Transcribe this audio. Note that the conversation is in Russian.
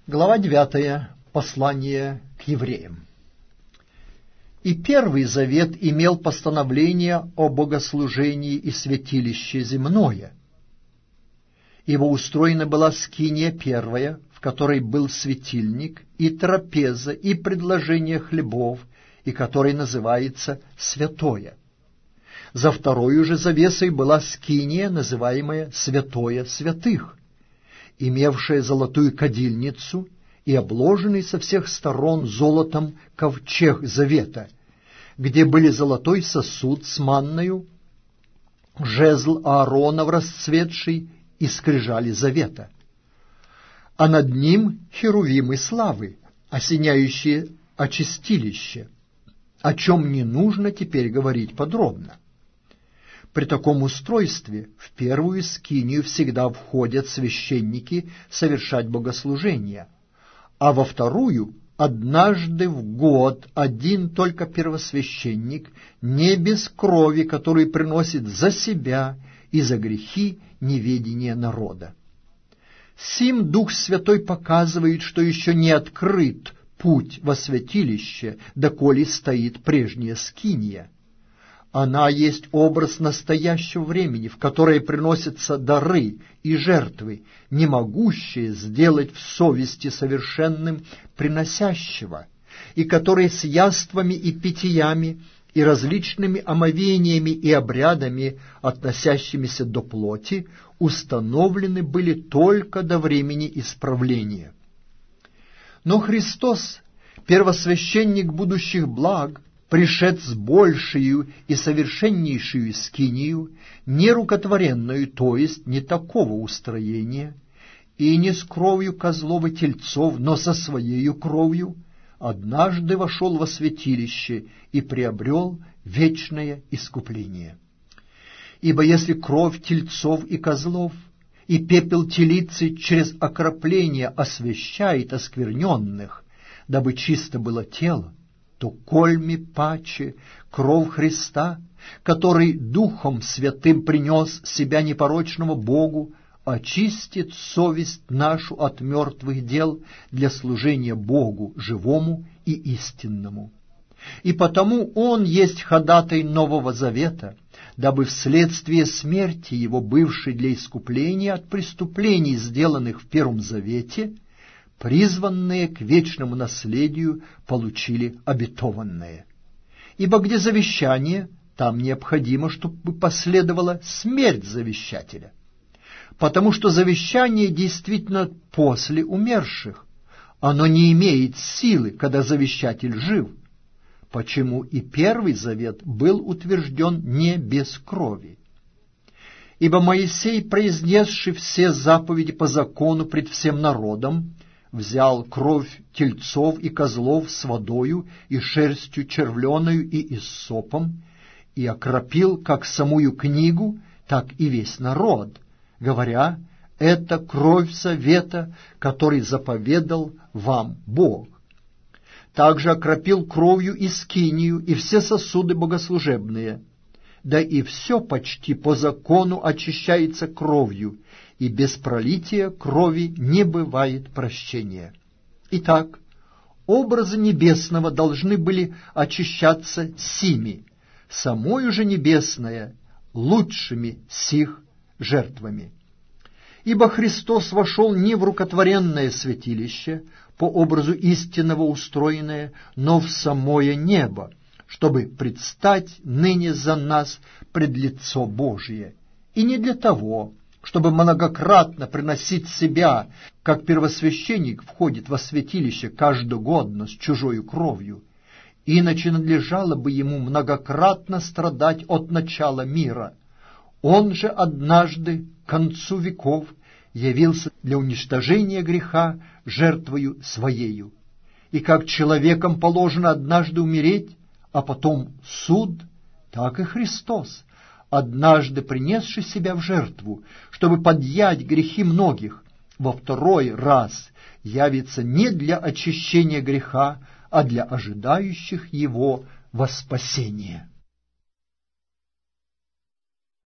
Глава 9. Послание к евреям. И Первый Завет имел постановление о богослужении и святилище земное, ибо устроена была скиния первая, в которой был светильник, и трапеза, и предложение хлебов, и которой называется святое. За второю же завесой была скиния, называемая святое святых, имевшая золотую кадильницу и обложенный со всех сторон золотом ковчег завета, где были золотой сосуд с манною, жезл Ааронов расцветший и скрижали завета, а над ним херувимы славы, осеняющие очистилище, о чем не нужно теперь говорить подробно. При таком устройстве в первую скинию всегда входят священники совершать богослужения, а во вторую однажды в год один только первосвященник, не без крови, который приносит за себя и за грехи неведения народа. Сим Дух Святой показывает, что еще не открыт путь во святилище, доколе стоит прежняя скиния. Она есть образ настоящего времени, в которое приносятся дары и жертвы, не могущие сделать в совести совершенным приносящего, и которые с яствами и питьями и различными омовениями и обрядами, относящимися до плоти, установлены были только до времени исправления. Но Христос, первосвященник будущих благ, пришед с большею и совершеннейшую скинию, не рукотворенную, то есть не такого устроения, и не с кровью козлов и тельцов, но со своею кровью, однажды вошел во святилище и приобрел вечное искупление. Ибо если кровь тельцов и козлов и пепел телицы через окропление освящает оскверненных, дабы чисто было тело, то кольми паче кровь Христа, который Духом Святым принес себя непорочного Богу, очистит совесть нашу от мертвых дел для служения Богу живому и истинному. И потому Он есть ходатай Нового Завета, дабы вследствие смерти Его, бывшей для искупления от преступлений, сделанных в Первом Завете, призванные к вечному наследию получили обетованное. Ибо где завещание, там необходимо, чтобы последовала смерть завещателя, потому что завещание действительно после умерших, оно не имеет силы, когда завещатель жив, почему и Первый Завет был утвержден не без крови. Ибо Моисей, произнесший все заповеди по закону пред всем народом, взял кровь тельцов и козлов с водою и шерстью червленою и иссопом, и окропил как самую книгу, так и весь народ, говоря: «Это кровь завета, который заповедал вам Бог». Также окропил кровью и скинию, и все сосуды богослужебные, да и все почти по закону очищается кровью, и без пролития крови не бывает прощения. Итак, образы небесного должны были очищаться сими, самою же небесное лучшими сих жертвами. Ибо Христос вошел не в рукотворенное святилище, по образу истинного устроенное, но в самое небо, чтобы предстать ныне за нас пред лицо Божие, и не для того, чтобы многократно приносить себя, как первосвященник входит во святилище каждогодно с чужою кровью, иначе надлежало бы ему многократно страдать от начала мира. Он же однажды, к концу веков, явился для уничтожения греха жертвою своею. И как человеком положено однажды умереть, а потом суд, так и Христос, однажды принесший себя в жертву, чтобы подъять грехи многих, во второй раз явится не для очищения греха, а для ожидающих его во спасение.